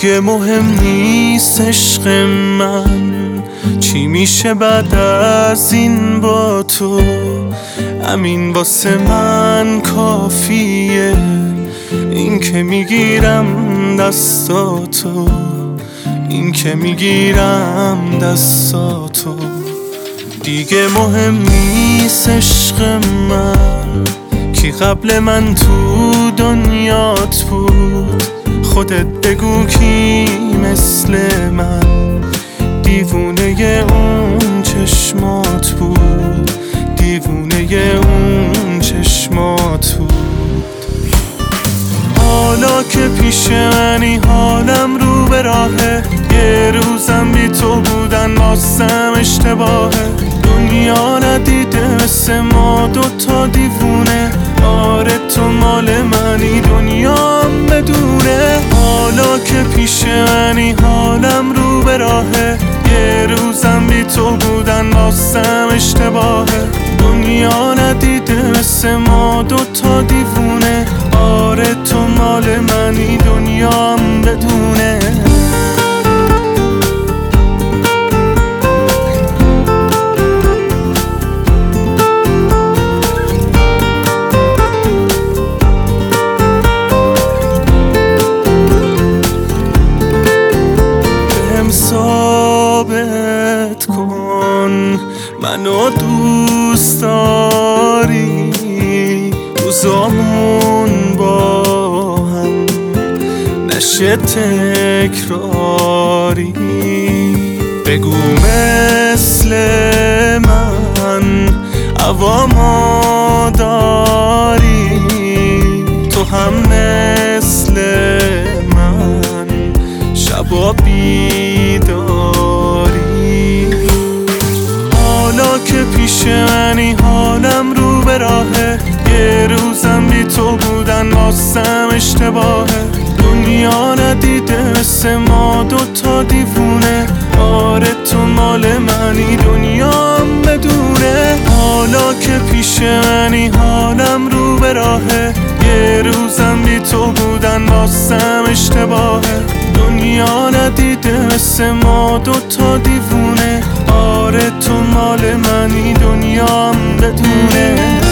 دیگه مهم نیست عشق من چی میشه بعد از این با تو. همین واسه من کافیه، این که میگیرم دستاتو، این که میگیرم دستاتو. دیگه مهم نیست عشق من کی قبل من تو دنیات بود. خودت بگو کی مثل من دیوونه اون چشمات بود، دیوونه اون چشمات بود. حالا که پیش منی حالم رو به راهه، یه روزم بی تو بودن واسم اشتباهه. دنیا ندیده مثل ما دوتا دیوونه، آره تو مال منی دنیام بدونه. حالا که پیش منی حالم رو به راهه، یه روزم بی تو بودن واسم اشتباهه. دنیا ندیده مثل ما دوتا دیوونه، آره تو مال منی دنیام بدونه. ثابت کن منو دوست داری، روزامون با هم نشه تکراری. بگو مثل من هوامو داری، تو هم مثل من شبا بیداری. حالا که پیش منی حالم رو به راهه، یه روزم بی تو بودن واسم اشتباهه. دنیا ندیده مثل ما دوتا دیوونه، آره تو مال منی دنیام بدونه. حالا که پیش منی حالم رو به راهه، یه روزم بی تو بودن واسم اشتباهه. دنیا ندیده مثل ما دوتا دیوونه، آره تو مال منی دنیام بدونه.